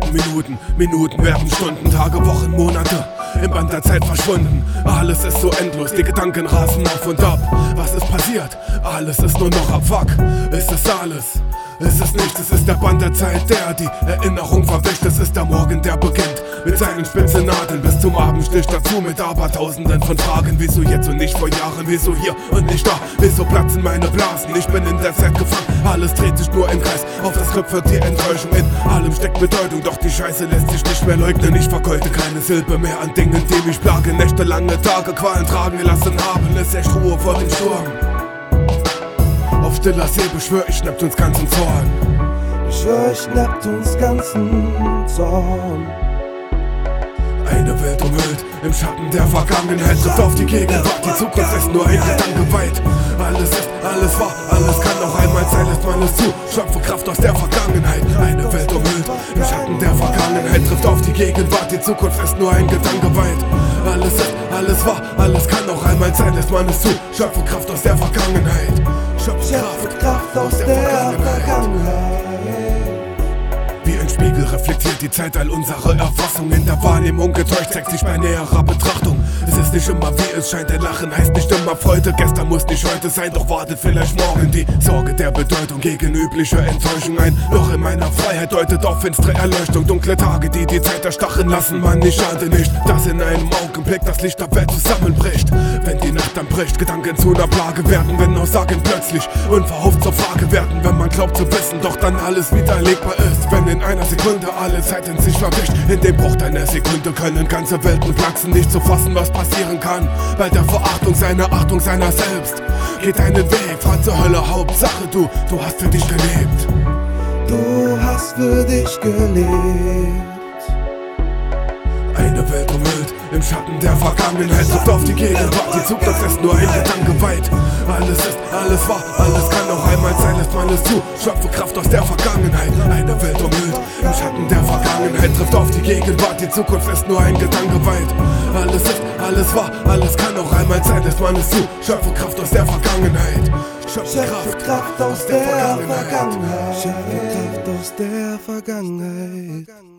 Minuten, Minuten werden Stunden, Tage, Wochen, Monate im Band der Zeit verschwunden. Alles ist so endlos, die Gedanken rasen auf und ab. Was ist passiert? Alles ist nur noch Abfuck. Ist es alles? Es ist nichts, es ist der Band der Zeit, der die Erinnerung verwischt. Es ist der Morgen, der beginnt mit seinen spitzen Nadeln bis zum Abendstich. Dazu mit Abertausenden von Fragen. Wieso jetzt und nicht vor Jahren? Wieso hier und nicht da? Wieso platzen meine Blasen? Ich bin in der Zeit gefangen. Alles dreht sich nur im Kreis. Auf das Skript wird die Enttäuschung. In allem steckt Bedeutung, doch die Scheiße lässt sich nicht mehr leugnen. Ich vergeute keine Silbe mehr an Dingen, die mich plagen. Nächtelange Tage, Qualen tragen gelassen haben. Es echt Ruhe vor dem Sturm. Auf stiller See beschwör ich Neptuns ganzen Zorn. Beschwör ich Neptuns ganzen Zorn. Eine Welt umhüllt im Schatten der Vergangenheit, trifft auf die Gegenwart. Die Zukunft ist nur ein Gedanke weit. Alles ist, alles war, alles kann noch einmal sein, lässt man es zu. Schöpfe Kraft aus der Vergangenheit. Eine Welt umhüllt im Schatten der Vergangenheit, trifft auf die Gegenwart. Die Zukunft ist nur ein Gedanke weit. Alles ist, alles war, alles kann noch einmal sein, lässt man es zu. Schöpfe Kraft aus der Vergangenheit. Schöpfe Kraft aus der Vergangenheit. Wie ein Spiegel reflektiert die Zeit all unsere Erfassung. In der Wahrnehmung getäuscht zeigt sich bei näherer Betrachtung. Es ist nicht immer wie es scheint, ein Lachen heißt nicht immer Freude. Gestern muss nicht heute sein, doch wartet vielleicht morgen die Sorge der Bedeutung gegen übliche Enttäuschung. Ein Loch in meiner Freiheit deutet auf finstere Erleuchtung. Dunkle Tage, die die Zeit erstachen lassen, man, ich schade nicht, dass in einem Augenblick das Licht der Welt zusammenbricht. Wenn die Nacht dann bricht, Gedanken zu einer Plage werden, wenn Aussagen plötzlich unverhofft zur Frage werden. Wenn man glaubt zu wissen, doch dann alles widerlegbar ist. Wenn in einer Sekunde alle Zeit in sich verwischt. In dem Bruch einer Sekunde können ganze Welten platzen, nicht zu fassen, was passieren kann. Bei der Verachtung seiner Achtung seiner selbst. Geht deinen Weg, fahr zur Hölle, Hauptsache du hast für dich gelebt. Du hast für dich gelebt. Eine Welt umhüllt im Schatten der Vergangenheit, trifft auf die Gegenwart. Die Zukunft ist nur ein Gedanke weit. Alles ist, alles war, alles kann noch einmal sein, lässt man es zu. Schöpfe Kraft aus der Vergangenheit. Eine Welt umhüllt im Schatten der Vergangenheit, trifft auf die Gegenwart. Die Zukunft ist nur ein Gedanke weit. Alles ist, alles war, alles kann noch einmal sein, lässt man es zu. Schöpfe Kraft aus der Vergangenheit. Schöpfe Kraft aus der Vergangenheit. Schöpfe Kraft aus der Vergangenheit.